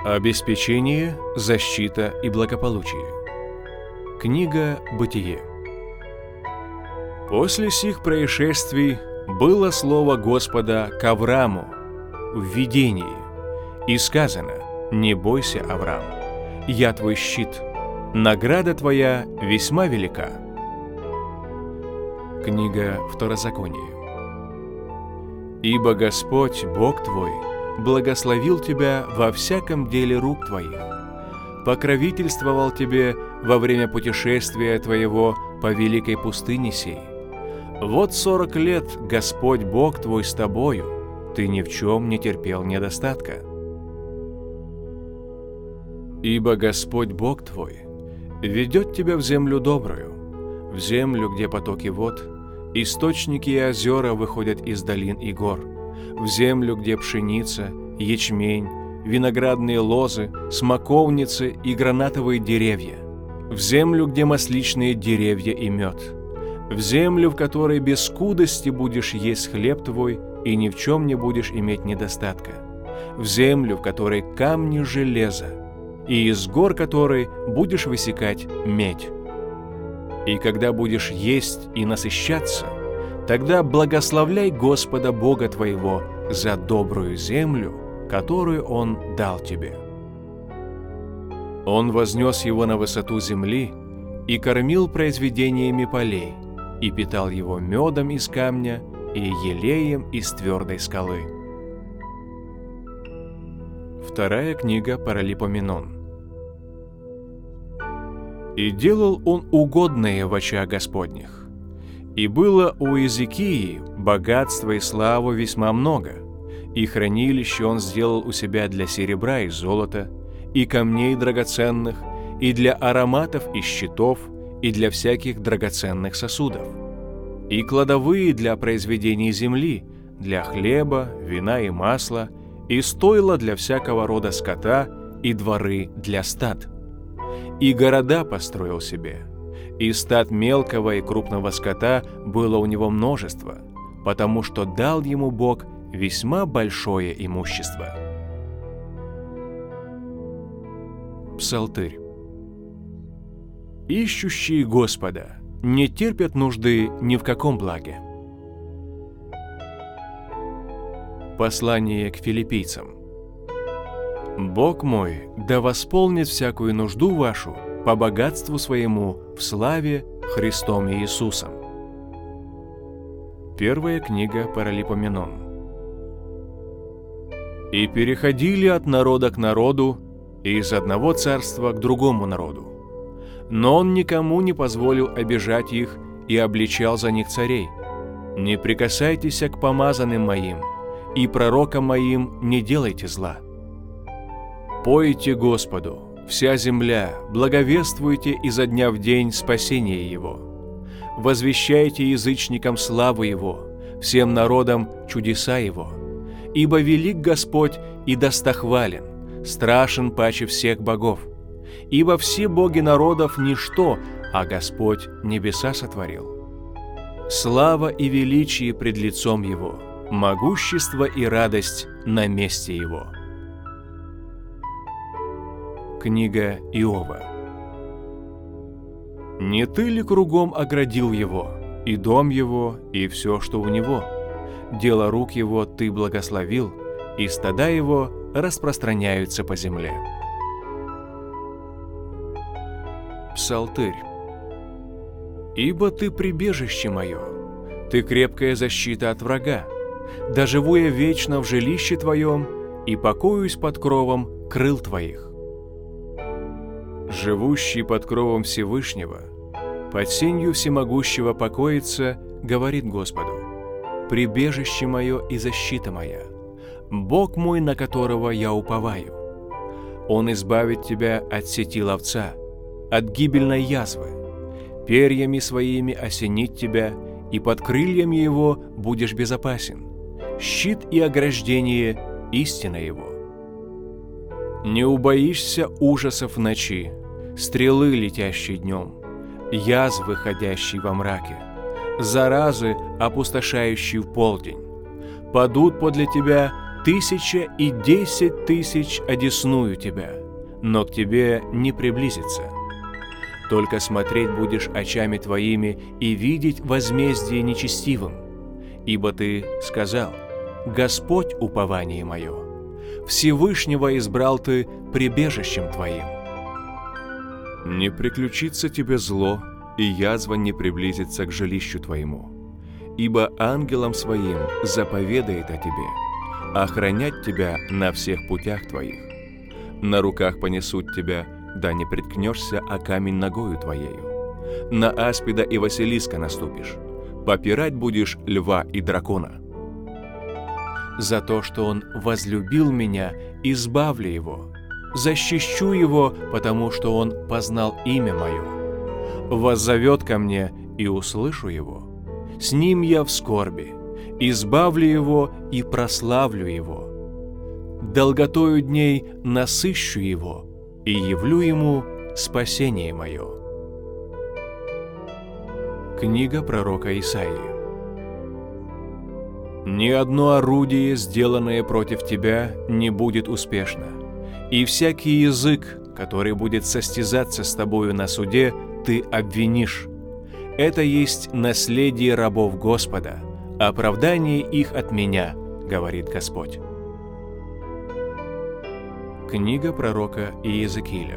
Обеспечение, защита и благополучие. Книга Бытие. После сих происшествий было слово Господа к Аврааму в видении, и сказано: «Не бойся, Авраам, я твой щит, награда твоя весьма велика». Книга Второзакония. «Ибо Господь, Бог твой, благословил тебя во всяком деле рук твоих, покровительствовал тебе во время путешествия твоего по великой пустыне сей. Вот 40 лет Господь Бог твой с тобою, ты ни в чем не терпел недостатка. Ибо Господь Бог твой ведет тебя в землю добрую, в землю, где потоки вод, источники и озера выходят из долин и гор, в землю, где пшеница, ячмень, виноградные лозы, смоковницы и гранатовые деревья, в землю, где масличные деревья и мед, в землю, в которой без скудости будешь есть хлеб твой и ни в чем не будешь иметь недостатка, в землю, в которой камни железа, и из гор которой будешь высекать медь. И когда будешь есть и насыщаться, тогда благословляй Господа Бога твоего за добрую землю, которую Он дал тебе. Он вознес его на высоту земли и кормил произведениями полей, и питал его медом из камня и елеем из твердой скалы». Вторая книга Паралипоменон. «И делал он угодное в очах Господних. И было у Иезекии богатства и славы весьма много, и хранилище он сделал у себя для серебра и золота, и камней драгоценных, и для ароматов и щитов, и для всяких драгоценных сосудов, и кладовые для произведений земли, для хлеба, вина и масла, и стойла для всякого рода скота, и дворы для стад. И города построил себе, и стад мелкого и крупного скота было у него множество, потому что дал ему Бог весьма большое имущество». Псалтырь. «Ищущие Господа не терпят нужды ни в каком благе». Послание к филиппийцам. «Бог мой да восполнит всякую нужду вашу по богатству своему в славе Христом Иисусом». Первая книга Паралипоменон. «И переходили от народа к народу, и из одного царства к другому народу. Но он никому не позволил обижать их и обличал за них царей. Не прикасайтесь к помазанным моим, и пророкам моим не делайте зла. Пойте Господу, вся земля, благовествуйте изо дня в день спасение Его. Возвещайте язычникам славу Его, всем народам чудеса Его. Ибо велик Господь и достохвален, страшен паче всех богов. Ибо все боги народов ничто, а Господь небеса сотворил. Слава и величие пред лицом Его, могущество и радость на месте Его». Книга Иова. «Не ты ли кругом оградил его, и дом его, и все, что у него? Дело рук его ты благословил, и стада его распространяются по земле». Псалтырь. «Ибо ты прибежище мое, ты крепкая защита от врага. Да живу я вечно в жилище твоем, и покоюсь под кровом крыл твоих». Живущий под кровом Всевышнего, под сенью всемогущего покоится, говорит Господу: «Прибежище мое и защита моя, Бог мой, на которого я уповаю. Он избавит тебя от сети ловца, от гибельной язвы. Перьями своими осенит тебя, и под крыльями его будешь безопасен. Щит и ограждение – истина его. Не убоишься ужасов ночи, стрелы, летящей днем, язвы, ходящей во мраке, заразы, опустошающие в полдень. Падут подле тебя 1000 и 10 000 одесную тебя, но к тебе не приблизится. Только смотреть будешь очами твоими и видеть возмездие нечестивым, ибо ты сказал: Господь упование мое, Всевышнего избрал ты прибежищем твоим. Не приключится тебе зло, и язва не приблизится к жилищу твоему, ибо ангелам своим заповедает о тебе, охранять тебя на всех путях твоих. На руках понесут тебя, да не приткнешься о камень ногою твоею. На аспида и василиска наступишь, попирать будешь льва и дракона. За то, что он возлюбил меня, избавлю его, защищу его, потому что он познал имя мое. Воззовет ко мне, и услышу его. С ним я в скорби, избавлю его и прославлю его. Долготою дней насыщу его и явлю ему спасение мое. Книга пророка Исаии. «Ни одно орудие, сделанное против тебя, не будет успешно, и всякий язык, который будет состязаться с тобою на суде, ты обвинишь. Это есть наследие рабов Господа, оправдание их от меня, говорит Господь». Книга пророка Иезекииля.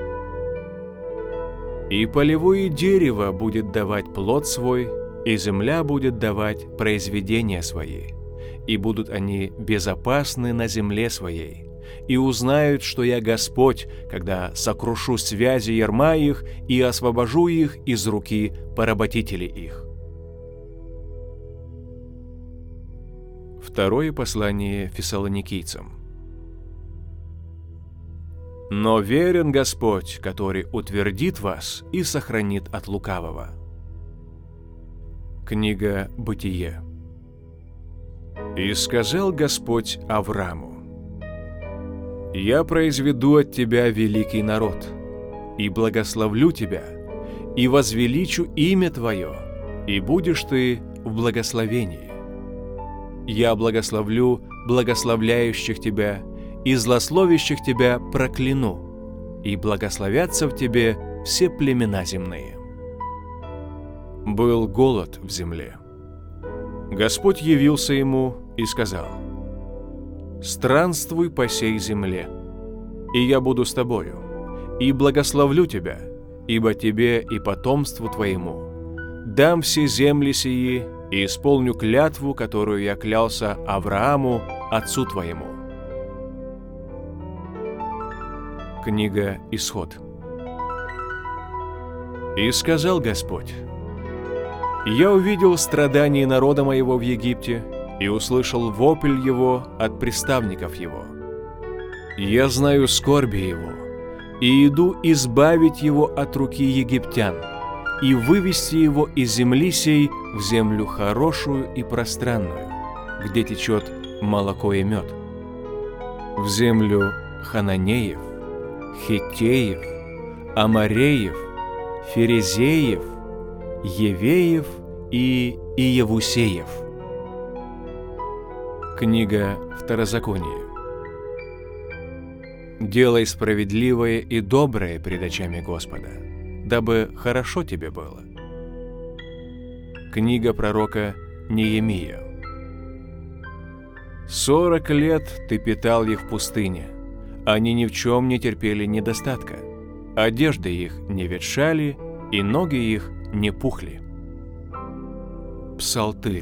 «И полевое дерево будет давать плод свой, и земля будет давать произведения свои, и будут они безопасны на земле своей, и узнают, что я Господь, когда сокрушу связи ярма их и освобожу их из руки поработителей их». Второе послание Фессалоникийцам. «Но верен Господь, который утвердит вас и сохранит от лукавого». Книга Бытие. «И сказал Господь Аврааму: Я произведу от тебя великий народ, и благословлю тебя, и возвеличу имя твое, и будешь ты в благословении. Я благословлю благословляющих тебя, и злословящих тебя прокляну, и благословятся в тебе все племена земные». Был голод в земле. Господь явился ему и сказал: «Странствуй по сей земле, и я буду с тобою, и благословлю тебя, ибо тебе и потомству твоему дам все земли сии, и исполню клятву, которую я клялся Аврааму, отцу твоему». Книга Исход. «И сказал Господь: Я увидел страдания народа моего в Египте и услышал вопль его от приставников его. Я знаю скорби его, и иду избавить его от руки египтян и вывести его из земли сей в землю хорошую и пространную, где течет молоко и мед, в землю хананеев, хиттеев, амореев, ферезеев, евеев и иевусеев». Книга Второзакония. «Делай справедливое и доброе пред очами Господа, дабы хорошо тебе было». Книга пророка Неемия. 40 лет ты питал их в пустыне, они ни в чем не терпели недостатка, одежды их не ветшали, и ноги их не пухли. Псалтырь.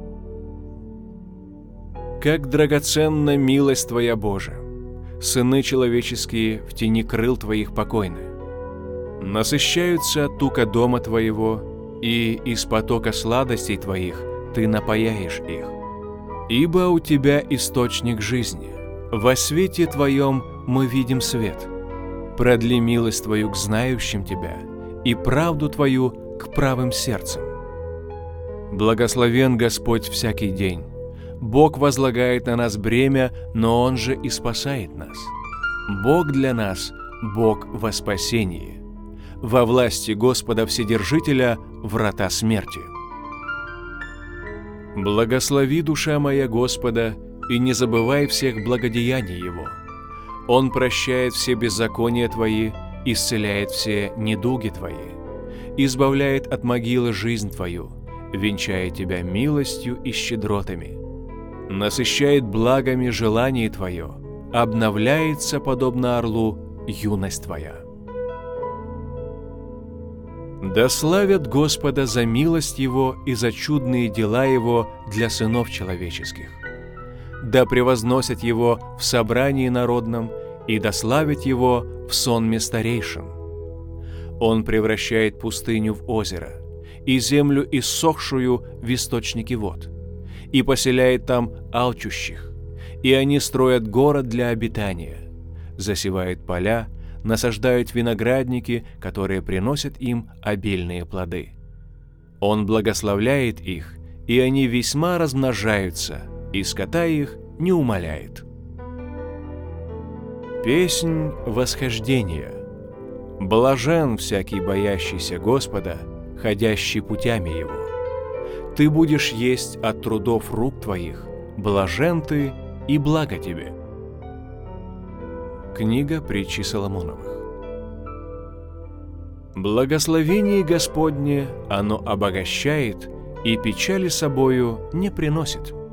«Как драгоценна милость Твоя, Боже! Сыны человеческие в тени крыл Твоих покойны. Насыщаются от тука дома Твоего, и из потока сладостей Твоих Ты напояешь их. Ибо у Тебя источник жизни, во свете Твоем мы видим свет. Продли милость Твою к знающим Тебя, и правду Твою к правым сердцам. Благословен Господь всякий день. Бог возлагает на нас бремя, но Он же и спасает нас. Бог для нас, Бог во спасении. Во власти Господа Вседержителя врата смерти. Благослови, душа моя, Господа, и не забывай всех благодеяний Его. Он прощает все беззакония твои, исцеляет все недуги твои, избавляет от могилы жизнь твою, венчает тебя милостью и щедротами, насыщает благами желание твое, обновляется, подобно орлу, юность твоя. Да славят Господа за милость Его и за чудные дела Его для сынов человеческих. Да превозносят Его в собрании народном и да славят Его в сонме старейшин. Он превращает пустыню в озеро и землю иссохшую в источники вод, и поселяет там алчущих, и они строят город для обитания, засевают поля, насаждают виноградники, которые приносят им обильные плоды. Он благословляет их, и они весьма размножаются, и скота их не умаляет. Песнь восхождения. Блажен всякий боящийся Господа, ходящий путями Его. Ты будешь есть от трудов рук твоих, блажен ты и благо тебе. Книга притчи Соломоновых. Благословение Господне, оно обогащает и печали собою не приносит.